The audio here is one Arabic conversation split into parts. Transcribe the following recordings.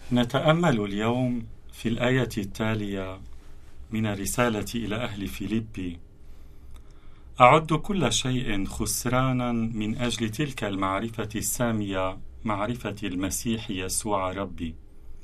نتأمل اليوم في الآية التالية من الرسالة إلى أهل فيليبي: أعد كل شيء خسرانا من أجل تلك المعرفة السامية، معرفة المسيح يسوع ربي.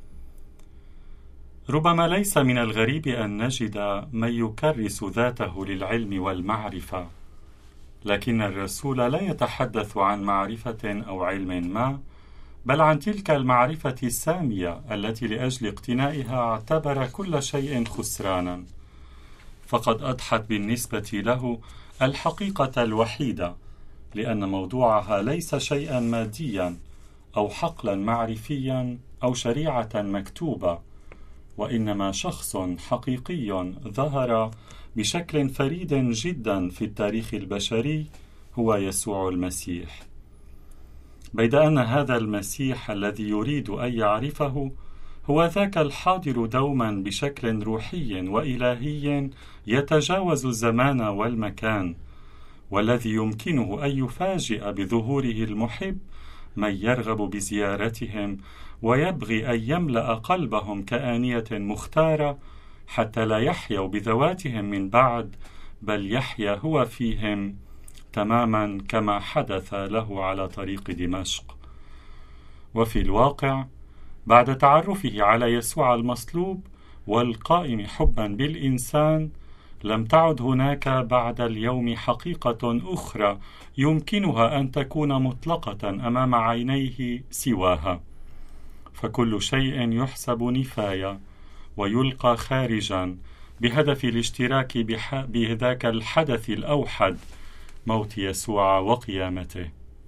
ربما ليس من الغريب أن نجد من يكرس ذاته للعلم والمعرفة، لكن الرسول لا يتحدث عن معرفة أو علم ما، بل عن تلك المعرفة السامية التي لأجل اقتنائها اعتبر كل شيء خسرانا، فقد أضحت بالنسبة له الحقيقة الوحيدة، لأن موضوعها ليس شيئا ماديا أو حقلا معرفيا أو شريعة مكتوبة، وإنما شخص حقيقي ظهر بشكل فريد جدا في التاريخ البشري، هو يسوع المسيح. بيد أن هذا المسيح الذي يريد أن يعرفه هو ذاك الحاضر دوما بشكل روحي وإلهي يتجاوز الزمان والمكان، والذي يمكنه أن يفاجئ بظهوره المحب من يرغب بزيارتهم ويبغي أن يملأ قلبهم كآنية مختارة، حتى لا يحيوا بذواتهم من بعد، بل يحيا هو فيهم تماما كما حدث له على طريق دمشق. وفي الواقع، بعد تعرفه على يسوع المصلوب والقائم حبا بالإنسان، لم تعد هناك بعد اليوم حقيقة أخرى يمكنها أن تكون مطلقة أمام عينيه سواها، فكل شيء يحسب نفاية ويلقى خارجا بهدف الاشتراك بذاك الحدث الأوحد، موت يسوع وقيامته.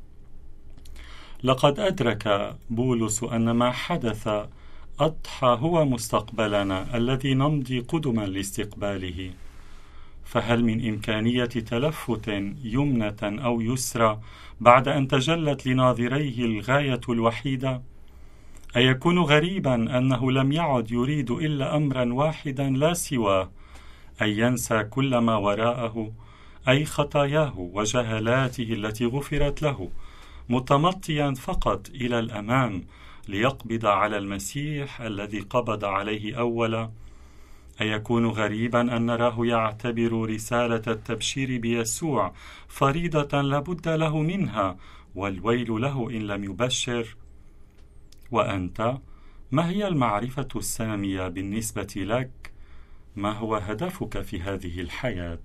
لقد أدرك بولس أن ما حدث أضحى هو مستقبلنا الذي نمضي قدما لاستقباله، فهل من إمكانية تلفت يمنة أو يسرى بعد أن تجلت لناظريه الغاية الوحيدة؟ أيكون غريبا أنه لم يعد يريد إلا أمرا واحدا لا سواه: أن ينسى كل ما وراءه، أي خطاياه وجهالاته التي غفرت له، متمطيا فقط إلى الأمام ليقبض على المسيح الذي قبض عليه أولا. أيكون غريبا أن نراه يعتبر رسالة التبشير بيسوع فريضة لابد له منها، والويل له إن لم يبشر؟ وأنت، ما هي المعرفة السامية بالنسبة لك؟ ما هو هدفك في هذه الحياة؟